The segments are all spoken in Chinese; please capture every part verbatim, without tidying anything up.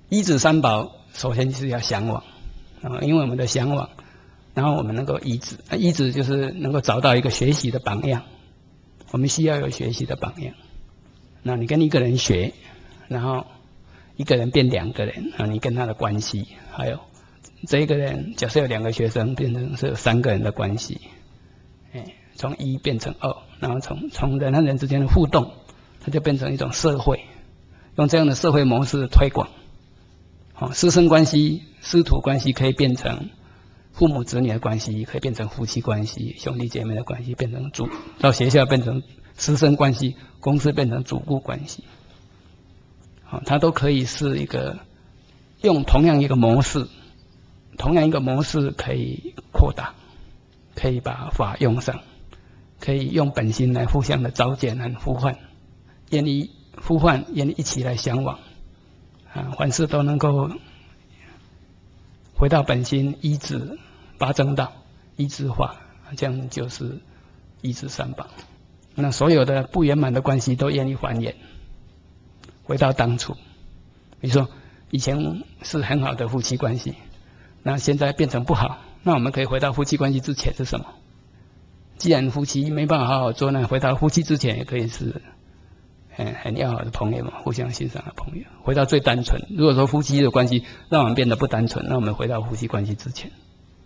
一子三宝，首先是要向往啊，因为我们的向往，然后我们能够依止，依止就是能够找到一个学习的榜样。我们需要有学习的榜样。那你跟一个人学，然后一个人变两个人啊，你跟他的关系，还有这一个人，假设有两个学生，变成是有三个人的关系，哎，从一变成二，然后从从人和人之间的互动，它就变成一种社会，用这样的社会模式推广。好，师生关系、师徒关系可以变成父母子女的关系，可以变成夫妻关系、兄弟姐妹的关系，变成主到学校变成师生关系，公司变成主顾关系。好，它都可以是一个用同样一个模式，同样一个模式可以扩大，可以把法用上，可以用本心来互相的召见和呼唤，愿意呼唤，愿意一起来向往啊，凡事都能够回到本心，依止八正道，依止法，这样就是依止三宝。那所有的不圆满的关系都愿意还原，回到当初。比如说以前是很好的夫妻关系，那现在变成不好，那我们可以回到夫妻关系之前是什么？既然夫妻没办法好好做，那回到夫妻之前也可以是很很要好的朋友嘛，互相欣赏的朋友。回到最单纯，如果说夫妻的关系让我们变得不单纯，那我们回到夫妻关系之前。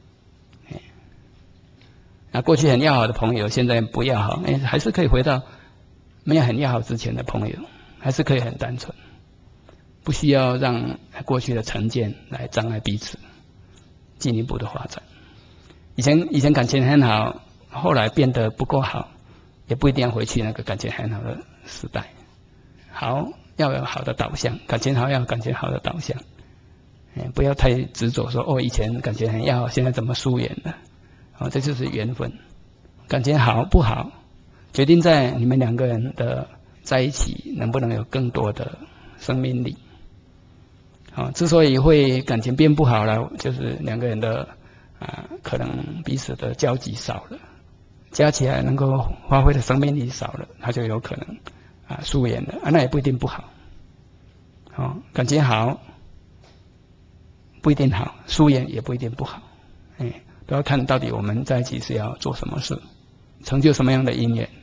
那过去很要好的朋友，现在不要好，哎，还是可以回到没有很要好之前的朋友，还是可以很单纯，不需要让过去的成见来障碍彼此进一步的发展。以前以前感情很好，后来变得不够好，也不一定要回去那个感情很好的时代。好，要有好的导向，感情好要有感情好的导向，哎，不要太执着说哦，以前感情很要好，现在怎么疏远了？哦，这就是缘分。感情好不好，决定在你们两个人的在一起能不能有更多的生命力。啊、哦，之所以会感情变不好了，就是两个人的啊、呃，可能彼此的交集少了，加起来能够发挥的生命力少了，它就有可能啊疏远了啊，那也不一定不好。好、哦，感情好不一定好，疏远也不一定不好，哎。都要看到底我们在一起是要做什么事，成就什么样的因缘。